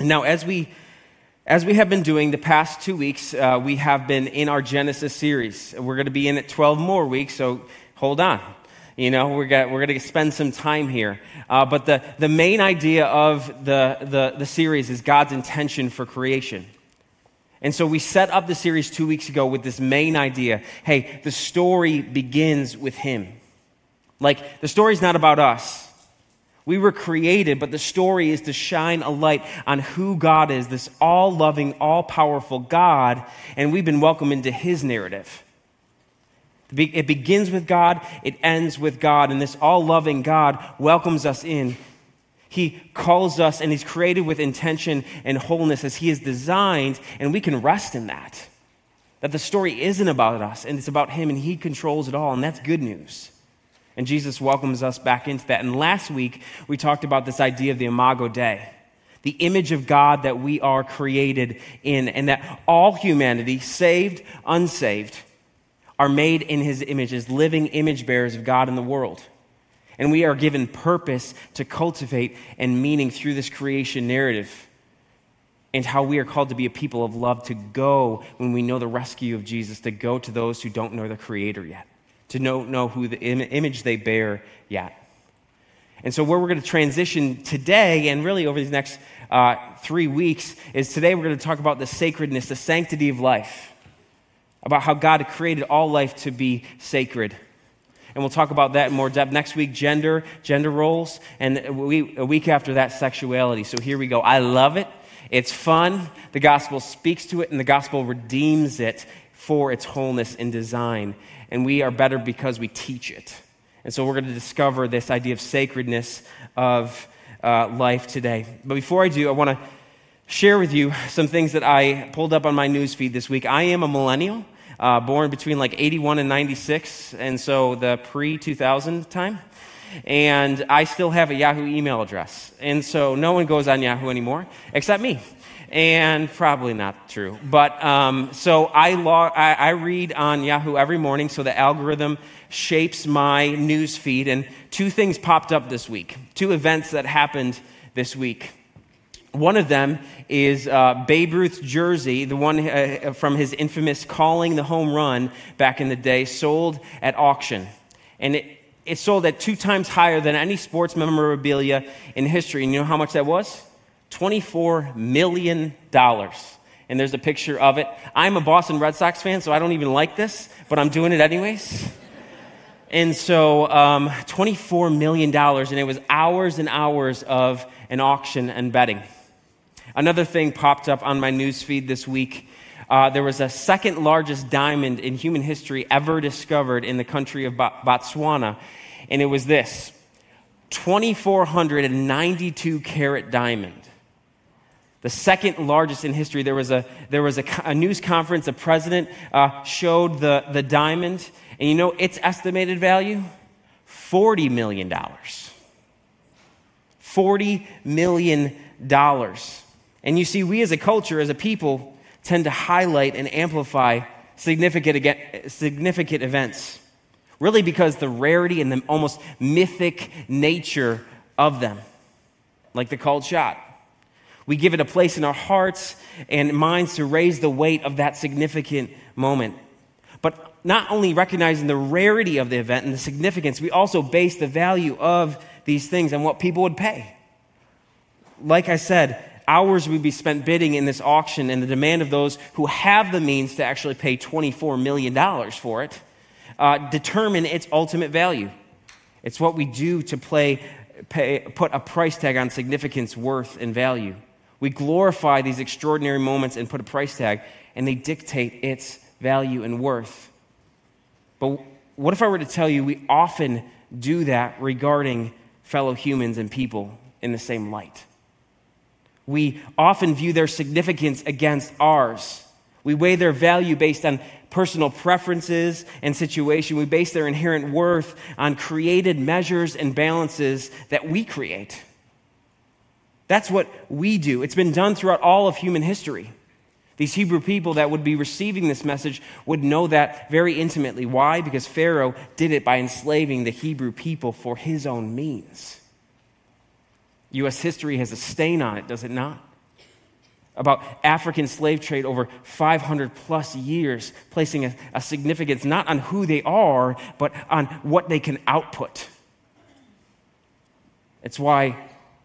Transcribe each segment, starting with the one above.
Now, as we have been doing the past 2 weeks, we have been in our Genesis series. We're going to be in it 12 more weeks, so hold on. We're going to spend some time here. But the main idea of the series is God's intention for creation. And so we set up the series 2 weeks ago with this main idea. Hey, the story begins with Him. Like, the story's not about us. We were created, but the story is to shine a light on who God is, this all-loving, all-powerful God, and we've been welcomed into His narrative. It begins with God, it ends with God, and this all-loving God welcomes us in. He calls us, and He's created with intention and wholeness as He is designed, and we can rest in that. That the story isn't about us, and it's about Him, and He controls it all, and that's good news. And Jesus welcomes us back into that. And last week, we talked about this idea of the Imago Dei, the image of God that we are created in, and that all humanity, saved, unsaved, are made in His image as living image bearers of God in the world. And we are given purpose to cultivate and meaning through this creation narrative, and how we are called to be a people of love, to go when we know the rescue of Jesus, to go to those who don't know the Creator yet, to know who the image they bear yet. And so where we're going to transition today, and really over these next 3 weeks, is today we're going to talk about the sacredness, the sanctity of life, about how God created all life to be sacred. And we'll talk about that in more depth. Next week, gender roles, and a week after that, sexuality. So here we go. I love it. It's fun. The gospel speaks to it, and the gospel redeems it for its wholeness and design. And we are better because we teach it. And so we're going to discover this idea of sacredness of life today. But before I do, I want to share with you some things that I pulled up on my news feed this week. I am a millennial, born between like 81 and 96, and so the pre-2000 time. And I still have a Yahoo email address. And so no one goes on Yahoo anymore, except me. And probably not true. But so I read on Yahoo every morning, so the algorithm shapes my news feed. And 2 things popped up this week, 2 events that happened this week. One of them is Babe Ruth's jersey, the one from his infamous calling the home run back in the day, sold at auction. And it sold at 2 times higher than any sports memorabilia in history. And you know how much that was? $24 million. And there's a picture of it. I'm a Boston Red Sox fan, so I don't even like this, but I'm doing it anyways. And so $24 million, and it was hours and hours of an auction and betting. Another thing popped up on my news feed this week. There was a second largest diamond in human history ever discovered in the country of Botswana, and it was this 2,492 carat diamond. The second largest in history. There was a news conference. The president showed the diamond, and you know its estimated value? $40 million. $40 million. And you see, we as a culture, as a people, tend to highlight and amplify significant events, really because the rarity and the almost mythic nature of them, like the called shot. We give it a place in our hearts and minds to raise the weight of that significant moment. But not only recognizing the rarity of the event and the significance, we also base the value of these things on what people would pay. Like I said, hours would be spent bidding in this auction, and the demand of those who have the means to actually pay $24 million for it determine its ultimate value. It's what we do to put a price tag on significance, worth, and value. We glorify these extraordinary moments and put a price tag, and they dictate its value and worth. But what if I were to tell you we often do that regarding fellow humans and people in the same light? We often view their significance against ours. We weigh their value based on personal preferences and situation. We base their inherent worth on created measures and balances that we create. That's what we do. It's been done throughout all of human history. These Hebrew people that would be receiving this message would know that very intimately. Why? Because Pharaoh did it by enslaving the Hebrew people for his own means. U.S. history has a stain on it, does it not? about African slave trade over 500 plus years, placing a significance not on who they are, but on what they can output. It's why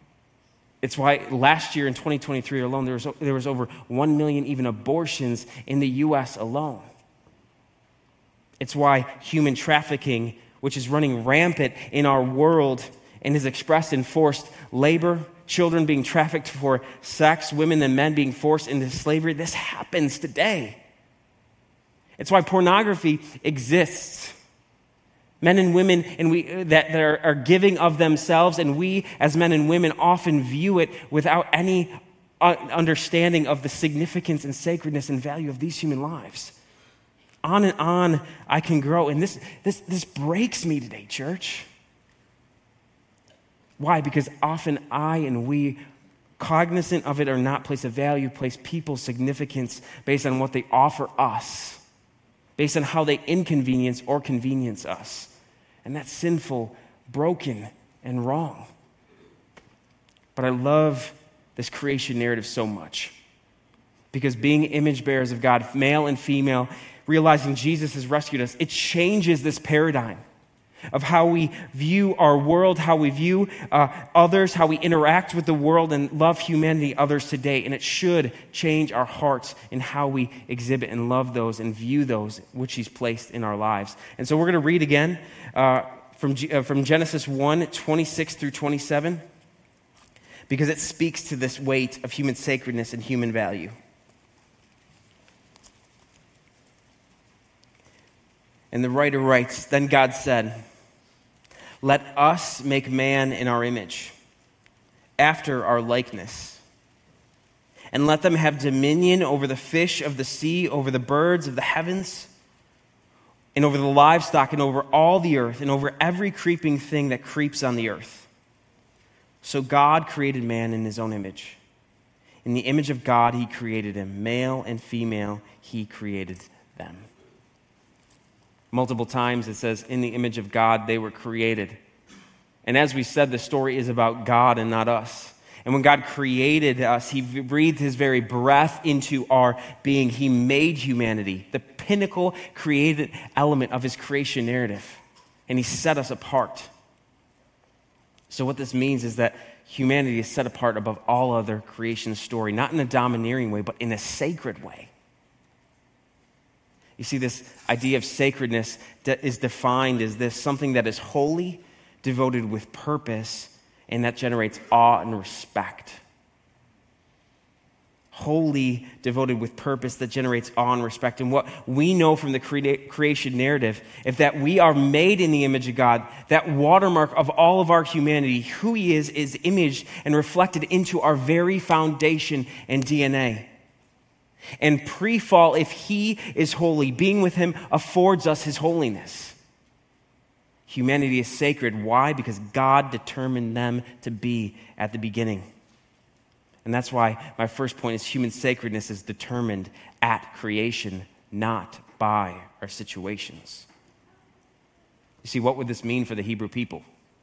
last year in 2023 alone, there was over 1 million even abortions in the U.S. alone. It's why human trafficking, which is running rampant in our world and is expressed in forced labor, children being trafficked for sex, women and men being forced into slavery, this happens today. It's why pornography exists. Men and women that are giving of themselves, and we as men and women often view it without any understanding of the significance and sacredness and value of these human lives. On and on I can grow, and this breaks me today, church. Why? Because often I and we, cognizant of it or not, place a value, place people's significance based on what they offer us, based on how they inconvenience or convenience us. And that's sinful, broken, and wrong. But I love this creation narrative so much because being image bearers of God, male and female, realizing Jesus has rescued us, it changes this paradigm of how we view our world, how we view others, how we interact with the world and love humanity, others today. And it should change our hearts in how we exhibit and love those and view those which He's placed in our lives. And so we're going to read again from Genesis 1, 26 through 27, because it speaks to this weight of human sacredness and human value. And the writer writes, "Then God said, 'Let us make man in our image, after our likeness, and let them have dominion over the fish of the sea, over the birds of the heavens, and over the livestock, and over all the earth, and over every creeping thing that creeps on the earth.' So God created man in His own image. In the image of God He created him, male and female He created them." Multiple times it says, in the image of God they were created. And as we said, the story is about God and not us. And when God created us, He breathed His very breath into our being. He made humanity, the pinnacle created element of His creation narrative. And He set us apart. So what this means is that humanity is set apart above all other creation story, not in a domineering way, but in a sacred way. You see, this idea of sacredness is defined as this, something that is holy, devoted with purpose, and that generates awe and respect. Holy, devoted with purpose, that generates awe and respect. And what we know from the creation narrative is that we are made in the image of God, that watermark of all of our humanity, who He is imaged and reflected into our very foundation and DNA. And pre-fall, if He is holy, being with Him affords us His holiness. Humanity is sacred. Why? Because God determined them to be at the beginning. And that's why my first point is human sacredness is determined at creation, not by our situations. You see, what would this mean for the Hebrew people?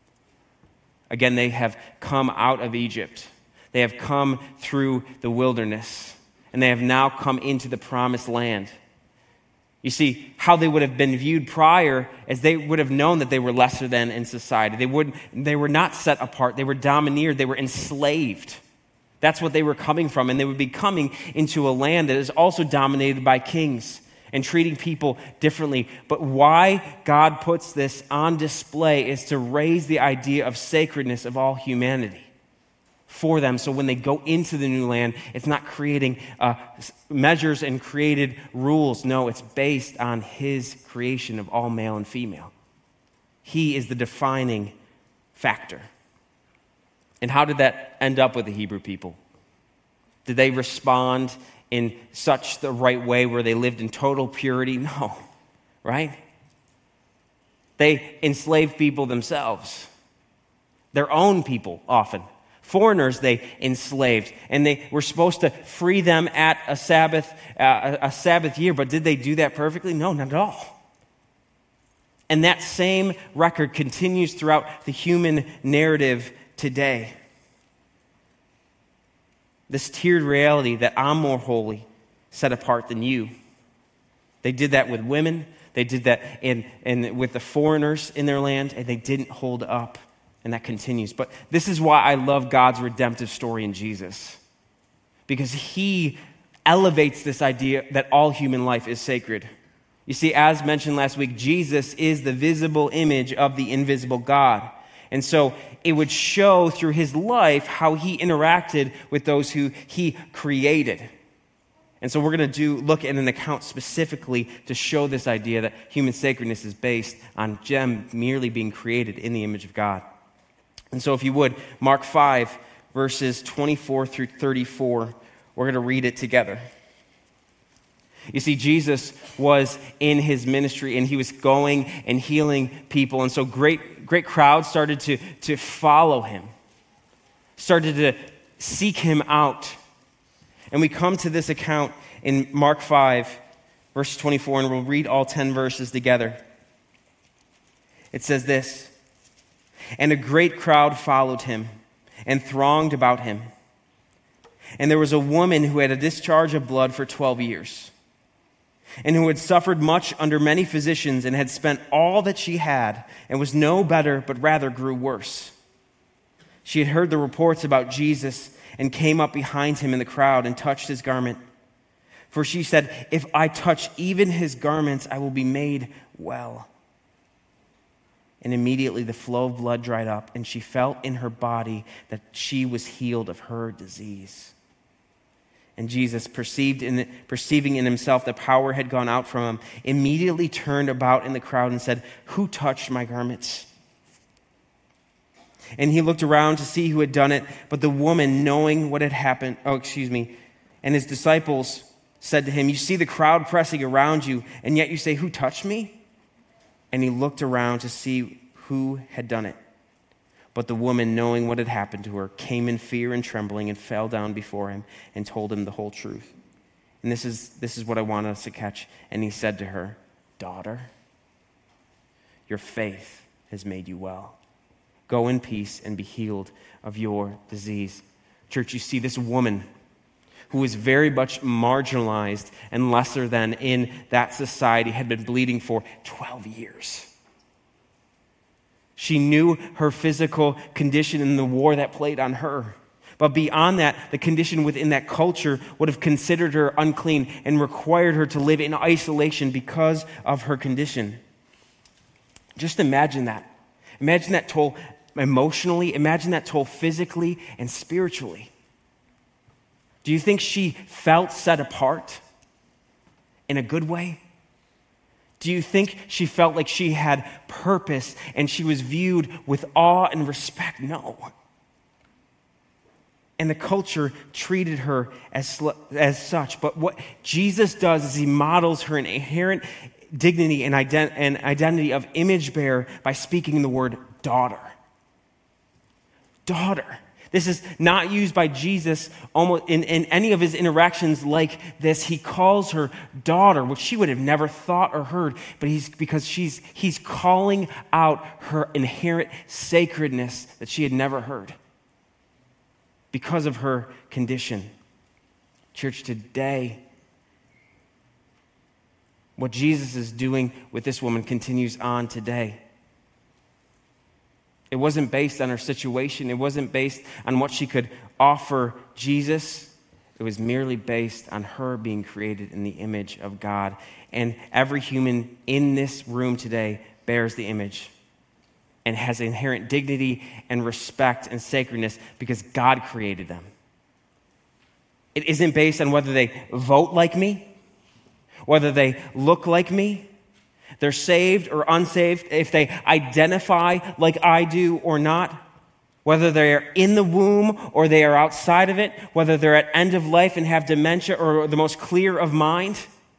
Again, they have come out of Egypt. They have come through the wilderness. And they have now come into the promised land. You see, how they would have been viewed prior as they would have known that they were lesser than in society. They were not set apart. They were domineered. They were enslaved. That's what they were coming from. And they would be coming into a land that is also dominated by kings and treating people differently. But why God puts this on display is to raise the idea of sacredness of all humanity for them, so when they go into the new land, it's not creating measures and created rules. No, it's based on His creation of all male and female. He is the defining factor. And how did that end up with the Hebrew people? Did they respond in such the right way where they lived in total purity? No, right? They enslaved people themselves, their own people often. Foreigners they enslaved, and they were supposed to free them at a Sabbath year, but did they do that perfectly? No, not at all. And that same record continues throughout the human narrative today. This tiered reality that I'm more holy, set apart than you. They did that with women. They did that with the foreigners in their land, and they didn't hold up. And that continues. But this is why I love God's redemptive story in Jesus. Because he elevates this idea that all human life is sacred. You see, as mentioned last week, Jesus is the visible image of the invisible God. And so it would show through his life how he interacted with those who he created. And so we're going to look at an account specifically to show this idea that human sacredness is based on them merely being created in the image of God. And so if you would, Mark 5, verses 24 through 34, we're going to read it together. You see, Jesus was in his ministry, and he was going and healing people. And so great crowds started to follow him, started to seek him out. And we come to this account in Mark 5, verse 24, and we'll read all 10 verses together. It says this, "And a great crowd followed him and thronged about him. And there was a woman who had a discharge of blood for 12 years, and who had suffered much under many physicians, and had spent all that she had, and was no better, but rather grew worse. She had heard the reports about Jesus, and came up behind him in the crowd, and touched his garment. For she said, 'If I touch even his garments, I will be made well.' And immediately the flow of blood dried up, and she felt in her body that she was healed of her disease. And Jesus, perceiving in himself that power had gone out from him, immediately turned about in the crowd and said, 'Who touched my garments?' And he looked around to see who had done it, but the woman, knowing what had happened, and his disciples said to him, 'You see the crowd pressing around you, and yet you say, "Who touched me?" And he looked around to see who had done it. But the woman, knowing what had happened to her, came in fear and trembling and fell down before him and told him the whole truth. And this is what I want us to catch. And he said to her, 'Daughter, your faith has made you well. Go in peace and be healed of your disease.'" Church, you see this woman who was very much marginalized and lesser than in that society, had been bleeding for 12 years. She knew her physical condition and the war that played on her. But beyond that, the condition within that culture would have considered her unclean and required her to live in isolation because of her condition. Just imagine that. Imagine that toll emotionally. Imagine that toll physically and spiritually. Do you think she felt set apart in a good way? Do you think she felt like she had purpose and she was viewed with awe and respect? No. And the culture treated her as such. But what Jesus does is he models her inherent dignity and identity of image bearer by speaking the word daughter. Daughter. This is not used by Jesus almost in any of his interactions like this. He calls her daughter, which she would have never thought or heard, but because he's calling out her inherent sacredness that she had never heard because of her condition. Church, today, what Jesus is doing with this woman continues on today. It wasn't based on her situation. It wasn't based on what she could offer Jesus. It was merely based on her being created in the image of God. And every human in this room today bears the image and has inherent dignity and respect and sacredness because God created them. It isn't based on whether they vote like me, whether they look like me, they're saved or unsaved, if they identify like I do or not, whether they're in the womb or they are outside of it, whether they're at end of life and have dementia or the most clear of mind.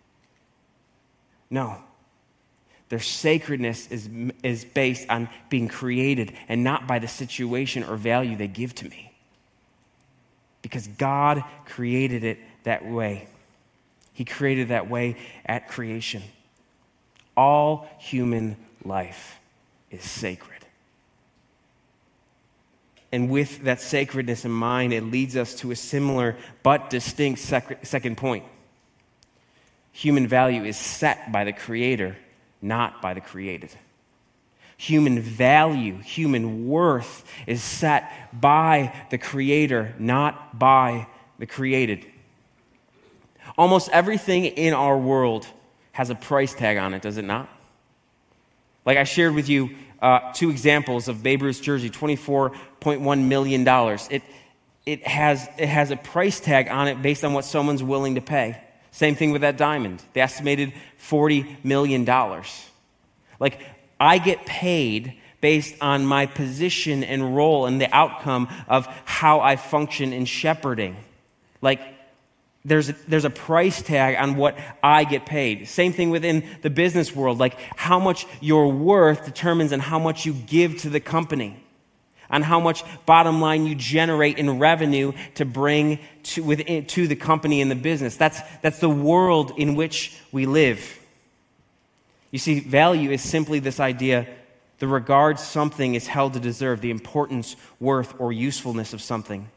No. Their sacredness is based on being created and not by the situation or value they give to me. Because God created it that way. He created that way at creation. All human life is sacred. And with that sacredness in mind, it leads us to a similar but distinct second point. Human value is set by the Creator, not by the created. Human value, human worth is set by the Creator, not by the created. Almost everything in our world has a price tag on it, does it not? Like I shared with you 2 examples of Babe Ruth's jersey, $24.1 million. It has a price tag on it based on what someone's willing to pay. Same thing with that diamond. They estimated $40 million. Like, I get paid based on my position and role and the outcome of how I function in shepherding. Like, there's a price tag on what I get paid. Same thing within the business world. Like, how much your worth determines on how much you give to the company, on how much bottom line you generate in revenue to bring to the company and the business. That's the world in which we live. You see, value is simply this idea, the regard something is held to deserve, the importance, worth, or usefulness of something.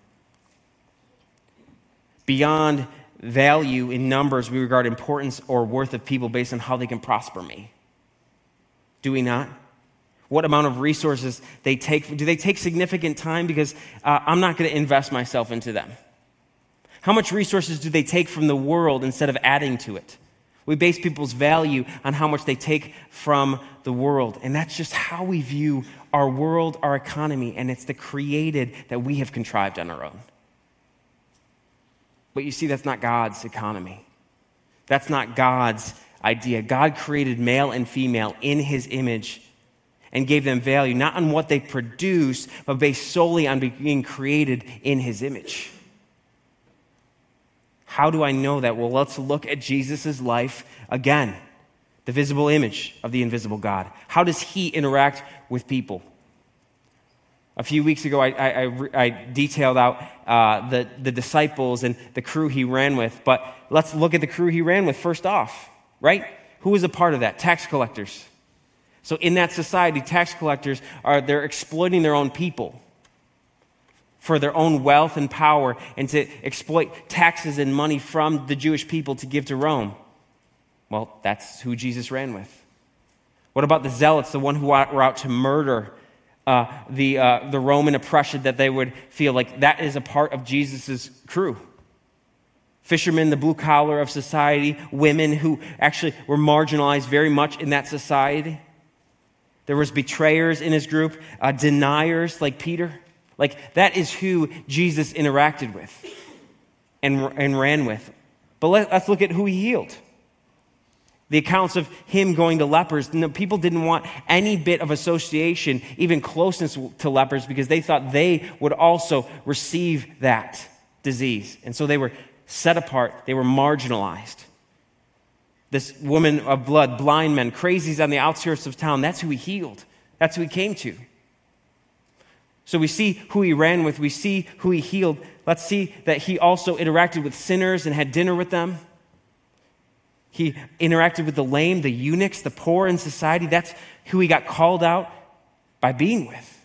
Beyond value in numbers, we regard importance or worth of people based on how they can prosper me. Do we not? What amount of resources they take? Do they take significant time? Because I'm not going to invest myself into them. How much resources do they take from the world instead of adding to it? We base people's value on how much they take from the world. And that's just how we view our world, our economy, and it's the created that we have contrived on our own. But you see, that's not God's economy. That's not God's idea. God created male and female in His image and gave them value, not on what they produce, but based solely on being created in His image. How do I know that? Well, let's look at Jesus' life again, the visible image of the invisible God. How does He interact with people? A few weeks ago, I detailed out the disciples and the crew He ran with, but let's look at the crew He ran with first off, right? Who was a part of that? Tax collectors. So in that society, tax collectors they're exploiting their own people for their own wealth and power and to exploit taxes and money from the Jewish people to give to Rome. Well, that's who Jesus ran with. What about the zealots, the one who were out to murder the Roman oppression that they would feel like? That is a part of Jesus' crew. Fishermen, the blue collar of society, women who actually were marginalized very much in that society. There was betrayers in His group, deniers like Peter. Like, that is who Jesus interacted with and ran with. But let's look at who He healed. The accounts of Him going to lepers. No, people didn't want any bit of association, even closeness to lepers, because they thought they would also receive that disease. And so they were set apart. They were marginalized. This woman of blood, blind men, crazies on the outskirts of town, that's who He healed. That's who He came to. So we see who He ran with. We see who He healed. Let's see that He also interacted with sinners and had dinner with them. He interacted with the lame, the eunuchs, the poor in society. That's who He got called out by being with.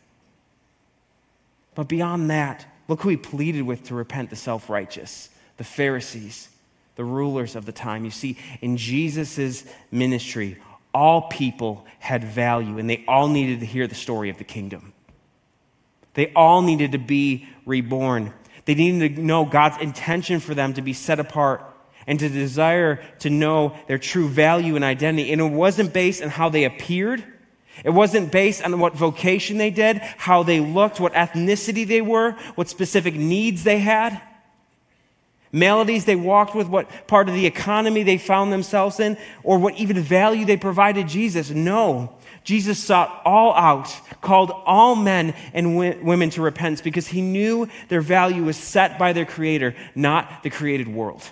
But beyond that, look who He pleaded with to repent: the self-righteous, the Pharisees, the rulers of the time. You see, in Jesus' ministry, all people had value, and they all needed to hear the story of the kingdom. They all needed to be reborn. They needed to know God's intention for them to be set apart and to desire to know their true value and identity. And it wasn't based on how they appeared. It wasn't based on what vocation they did, how they looked, what ethnicity they were, what specific needs they had, maladies they walked with, what part of the economy they found themselves in, or what even value they provided Jesus. No. Jesus sought all out, called all men and women to repentance because He knew their value was set by their Creator, not the created world.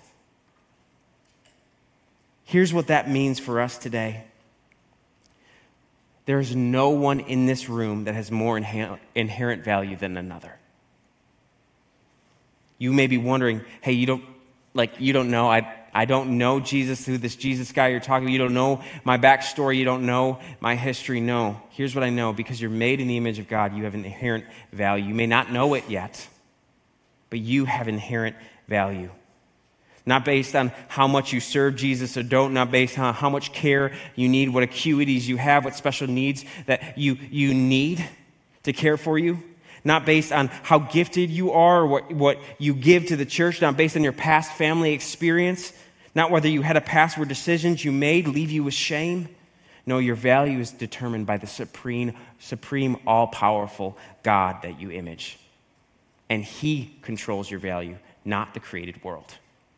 Here's what that means for us today. There's no one in this room that has more inherent value than another. You may be wondering, hey, you don't know, I don't know Jesus through this Jesus guy you're talking about. You don't know my backstory. You don't know my history. No. Here's what I know. Because you're made in the image of God, you have an inherent value. You may not know it yet, but you have inherent value. Not based on how much you serve Jesus or don't, not based on how much care you need, what acuities you have, what special needs that you need to care for you. Not based on how gifted you are or what you give to the church, not based on your past family experience, not whether you had a past where decisions you made leave you with shame. No, your value is determined by the supreme all-powerful God that you image. And he controls your value, not the created world.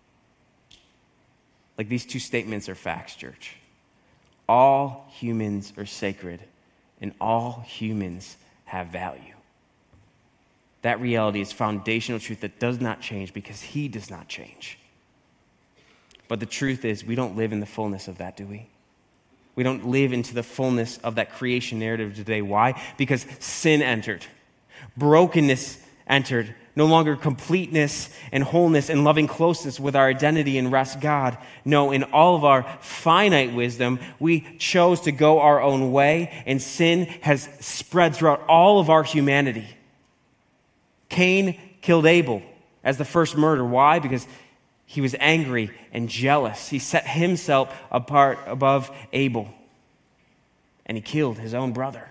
Like, these two statements are facts, church. All humans are sacred, and all humans have value. That reality is foundational truth that does not change because he does not change. But the truth is, we don't live in the fullness of that, do we? We don't live into the fullness of that creation narrative today. Why? Because sin entered. Brokenness entered. No longer completeness and wholeness and loving closeness with our identity and rest God. No, in all of our finite wisdom, we chose to go our own way, and sin has spread throughout all of our humanity. Cain killed Abel as the first murder. Why? Because he was angry and jealous. He set himself apart above Abel, and he killed his own brother.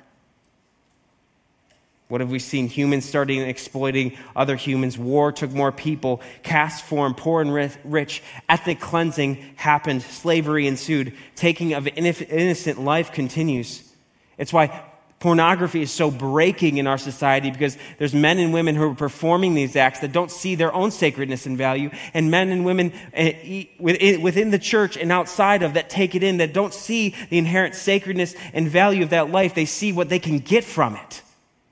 What have we seen? Humans starting exploiting other humans. War took more people. Caste formed, poor and rich. Ethnic cleansing happened. Slavery ensued. Taking of innocent life continues. It's why pornography is so breaking in our society, because there's men and women who are performing these acts that don't see their own sacredness and value, and men and women within the church and outside of that take it in, that don't see the inherent sacredness and value of that life. They see what they can get from it.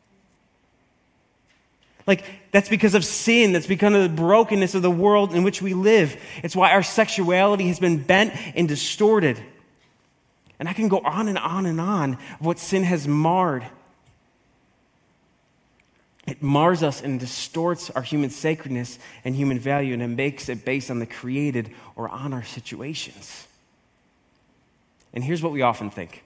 Like, that's because of sin. That's because of the brokenness of the world in which we live. It's why our sexuality has been bent and distorted. And I can go on and on and on of what sin has marred. It mars us and distorts our human sacredness and human value, and it makes it based on the created or on our situations. And here's what we often think.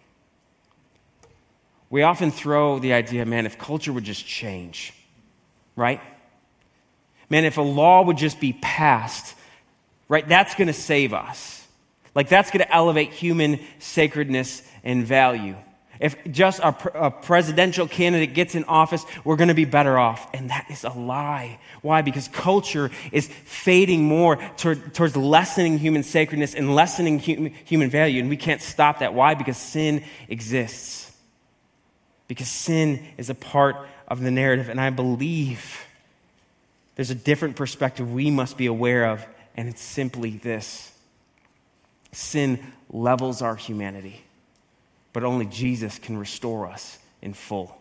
We often throw the idea, man, if culture would just change, right? Man, if a law would just be passed, right, that's going to save us. Like, that's going to elevate human sacredness and value. If just a presidential candidate gets in office, we're going to be better off. And that is a lie. Why? Because culture is fading more towards lessening human sacredness and lessening human value. And we can't stop that. Why? Because sin exists. Because sin is a part of the narrative. And I believe there's a different perspective we must be aware of. And it's simply this. Sin levels our humanity, but only Jesus can restore us in full.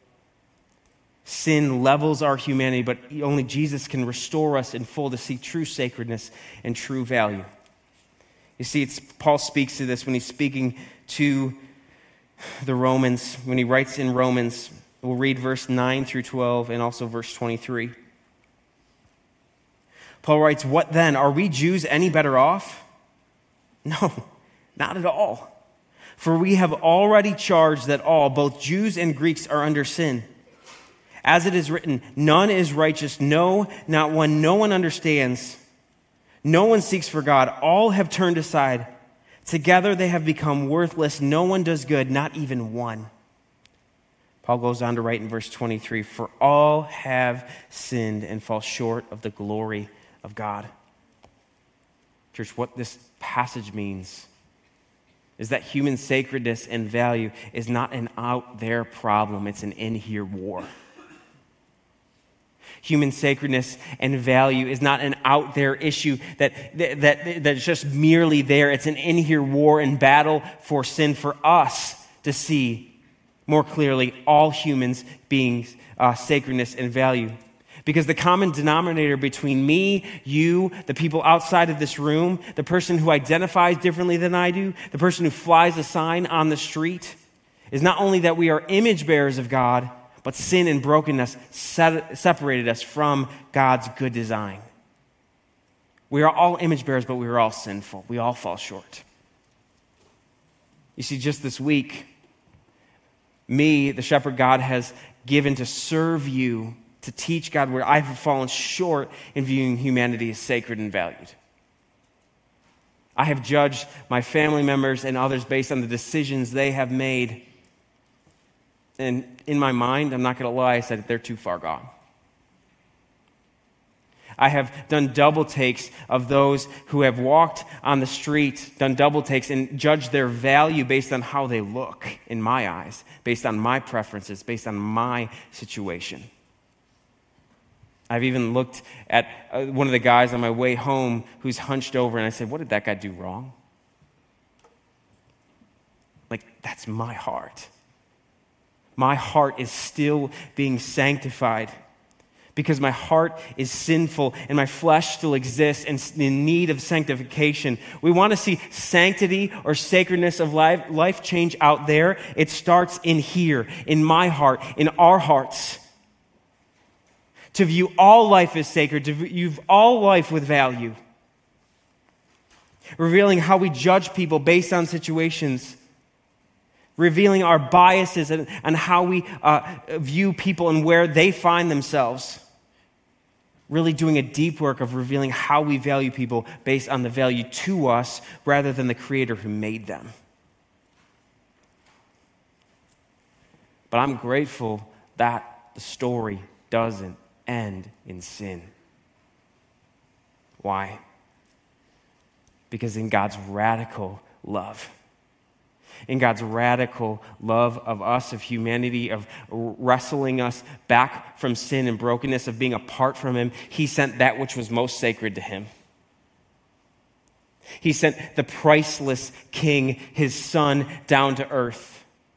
Sin levels our humanity, but only Jesus can restore us in full to see true sacredness and true value. You see, Paul speaks to this when he's speaking to the Romans, when he writes in Romans. We'll read verse 9 through 12 and also verse 23. Paul writes, "What then? Are we Jews any better off? No, not at all. For we have already charged that all, both Jews and Greeks, are under sin. As it is written, none is righteous, no, not one. No one understands. No one seeks for God. All have turned aside. Together they have become worthless. No one does good, not even one." Paul goes on to write in verse 23, "For all have sinned and fall short of the glory of God." Church, what this passage means is that human sacredness and value is not an out there problem, it's an in here war. Human sacredness and value is not an out there issue that's just merely there. It's an in here war and battle for sin, for us to see more clearly all humans being sacredness and value. Because the common denominator between me, you, the people outside of this room, the person who identifies differently than I do, the person who flies a sign on the street, is not only that we are image bearers of God, but sin and brokenness separated us from God's good design. We are all image bearers, but we are all sinful. We all fall short. You see, just this week, me, the shepherd God has given to serve you, to teach God where I have fallen short in viewing humanity as sacred and valued. I have judged my family members and others based on the decisions they have made. And in my mind, I'm not going to lie, I said they're too far gone. I have done double takes of those who have walked on the street, done double takes and judged their value based on how they look in my eyes, based on my preferences, based on my situation. I've even looked at one of the guys on my way home who's hunched over, and I said, what did that guy do wrong? Like, that's my heart. My heart is still being sanctified because my heart is sinful and my flesh still exists and in need of sanctification. We want to see sanctity or sacredness of life change out there. It starts in here, in my heart, in our hearts. To view all life as sacred, to view all life with value. Revealing how we judge people based on situations. Revealing our biases and how we view people and where they find themselves. Really doing a deep work of revealing how we value people based on the value to us rather than the Creator who made them. But I'm grateful that the story doesn't end in sin. Why? Because in God's radical love, in God's radical love of us, of humanity, of wrestling us back from sin and brokenness, of being apart from Him, He sent that which was most sacred to Him. He sent the priceless King, His Son, down to earth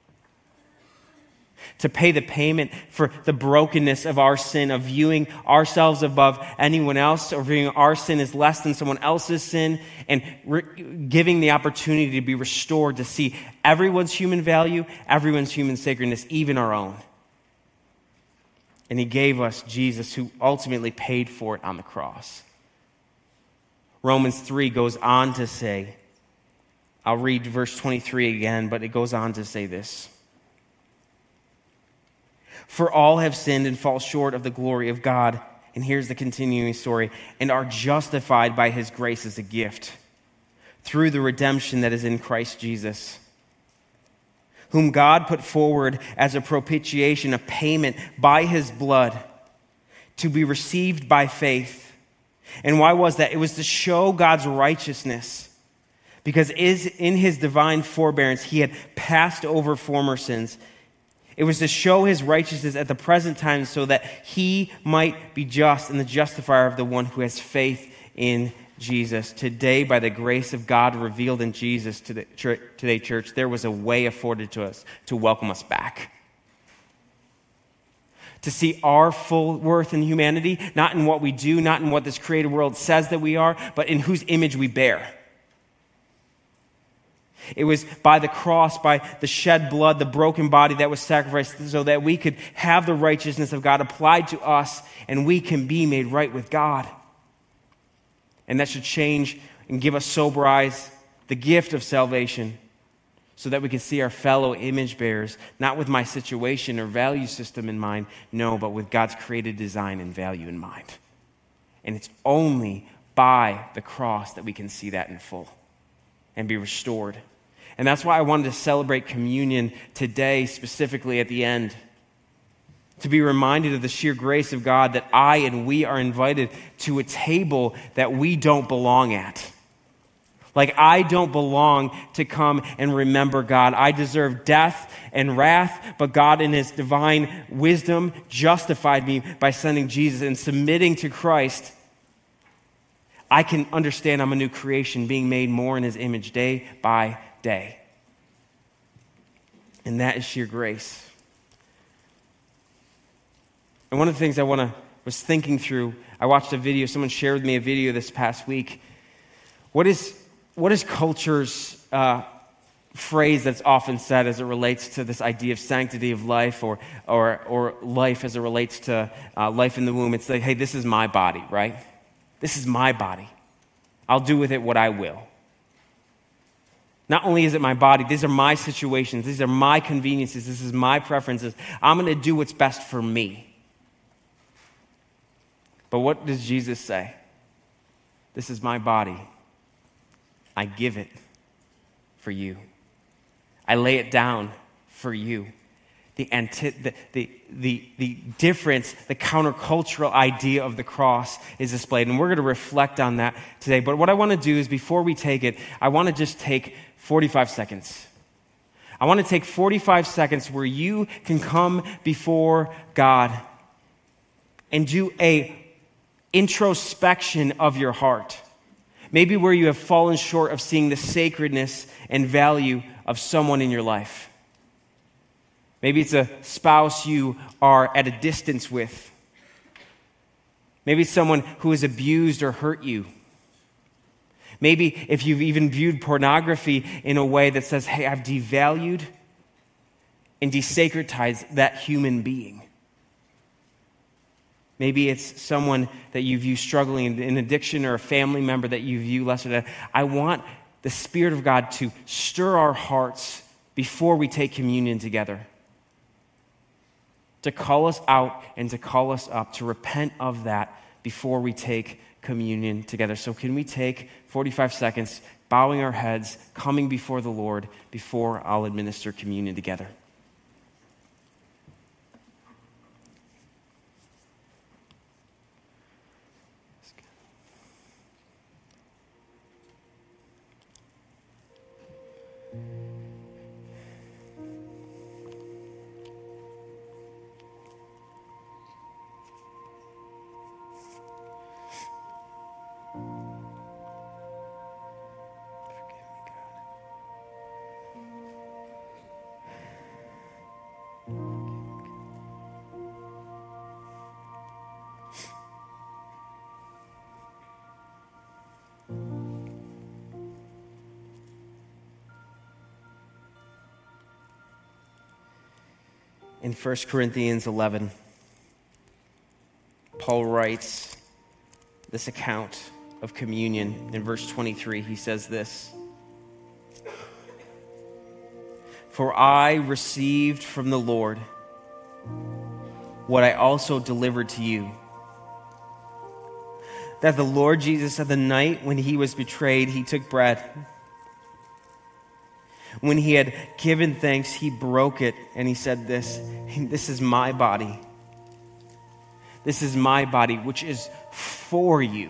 to pay the payment for the brokenness of our sin, of viewing ourselves above anyone else, or viewing our sin as less than someone else's sin, and giving the opportunity to be restored, to see everyone's human value, everyone's human sacredness, even our own. And He gave us Jesus, who ultimately paid for it on the cross. Romans 3 goes on to say, I'll read verse 23 again, but it goes on to say this. For all have sinned and fall short of the glory of God. And here's the continuing story. And are justified by His grace as a gift through the redemption that is in Christ Jesus, whom God put forward as a propitiation, a payment by His blood to be received by faith. And why was that? It was to show God's righteousness, because in His divine forbearance He had passed over former sins. It was to show His righteousness at the present time so that He might be just and the justifier of the one who has faith in Jesus. Today, by the grace of God revealed in Jesus today, church, there was a way afforded to us to welcome us back. To see our full worth in humanity, not in what we do, not in what this created world says that we are, but in whose image we bear. It was by the cross, by the shed blood, the broken body that was sacrificed so that we could have the righteousness of God applied to us and we can be made right with God. And that should change and give us sober eyes, the gift of salvation, so that we can see our fellow image bearers, not with my situation or value system in mind, no, but with God's created design and value in mind. And it's only by the cross that we can see that in full and be restored. And that's why I wanted to celebrate communion today, specifically at the end. To be reminded of the sheer grace of God that I and we are invited to a table that we don't belong at. Like, I don't belong to come and remember God. I deserve death and wrath, but God in His divine wisdom justified me by sending Jesus and submitting to Christ. I can understand I'm a new creation, being made more in His image day by day. And that is sheer grace. And one of the things I was thinking through, I watched a video, someone shared with me a video this past week. What is culture's phrase that's often said as it relates to this idea of sanctity of life or life as it relates to life in the womb? It's like, hey, this is my body, right? This is my body. I'll do with it what I will. Not only is it my body, these are my situations, these are my conveniences, this is my preferences. I'm going to do what's best for me. But what does Jesus say? This is my body. I give it for you. I lay it down for you. The difference, the countercultural idea of the cross is displayed. And we're going to reflect on that today. But what I want to do is, before we take it, I want to just take 45 seconds. I want to take 45 seconds where you can come before God and do a introspection of your heart. Maybe where you have fallen short of seeing the sacredness and value of someone in your life. Maybe it's a spouse you are at a distance with. Maybe it's someone who has abused or hurt you. Maybe if you've even viewed pornography in a way that says, hey, I've devalued and desacredized that human being. Maybe it's someone that you view struggling in addiction, or a family member that you view lesser than. I want the Spirit of God to stir our hearts before we take communion together, to call us out and to call us up, to repent of that before we take communion together. So can we take 45 seconds, bowing our heads, coming before the Lord, before I'll administer communion together? In 1 Corinthians 11, Paul writes this account of communion. In verse 23, he says this: "For I received from the Lord what I also delivered to you, that the Lord Jesus, at the night when he was betrayed, he took bread. When he had given thanks, he broke it, and he said this is my body. This is my body, which is for you.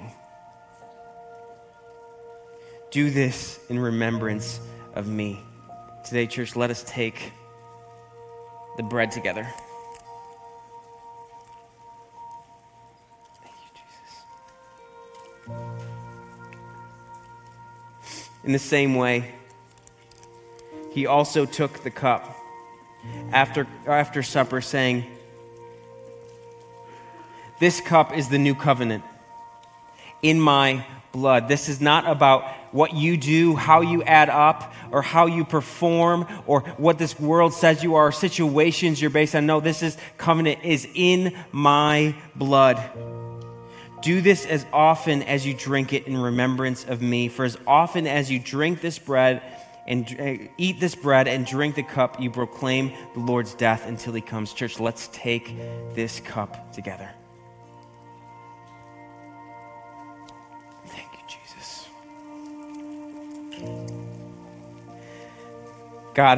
Do this in remembrance of me." Today, church, let us take the bread together. Thank you, Jesus. In the same way, he also took the cup after supper, saying, "This cup is the new covenant in my blood." This is not about what you do, how you add up, or how you perform, or what this world says you are, situations you're based on. No, covenant is in my blood. Do this as often as you drink it in remembrance of me. For as often as you drink this bread and eat this bread and drink the cup, you proclaim the Lord's death until he comes. Church, let's take this cup together. Thank you, Jesus. God,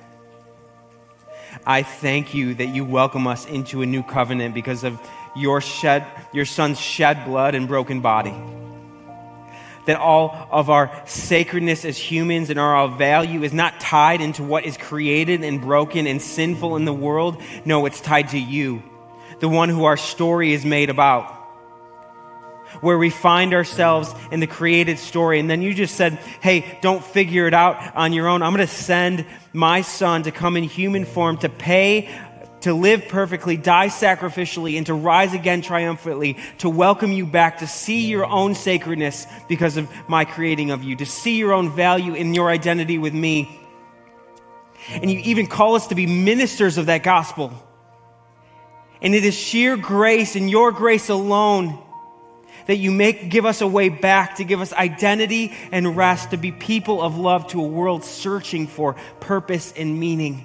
I thank you that you welcome us into a new covenant because of your son's shed blood and broken body. That all of our sacredness as humans and our value is not tied into what is created and broken and sinful in the world. No, it's tied to you, the one who our story is made about, where we find ourselves in the created story. And then you just said, hey, don't figure it out on your own. I'm going to send my son to come in human form, to pay, to live perfectly, die sacrificially, and to rise again triumphantly, to welcome you back, to see your own sacredness because of my creating of you, to see your own value in your identity with me. And you even call us to be ministers of that gospel. And it is sheer grace and your grace alone that you give us a way back, to give us identity and rest, to be people of love to a world searching for purpose and meaning.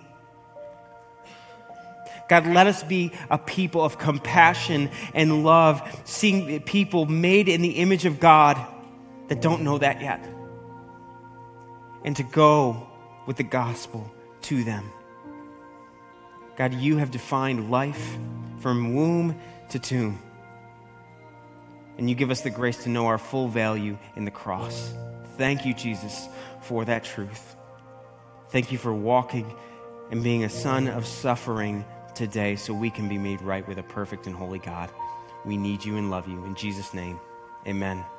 God, let us be a people of compassion and love, seeing people made in the image of God that don't know that yet, and to go with the gospel to them. God, you have defined life from womb to tomb, and you give us the grace to know our full value in the cross. Thank you, Jesus, for that truth. Thank you for walking and being a son of suffering today so we can be made right with a perfect and holy God. We need you and love you. In Jesus' name, amen.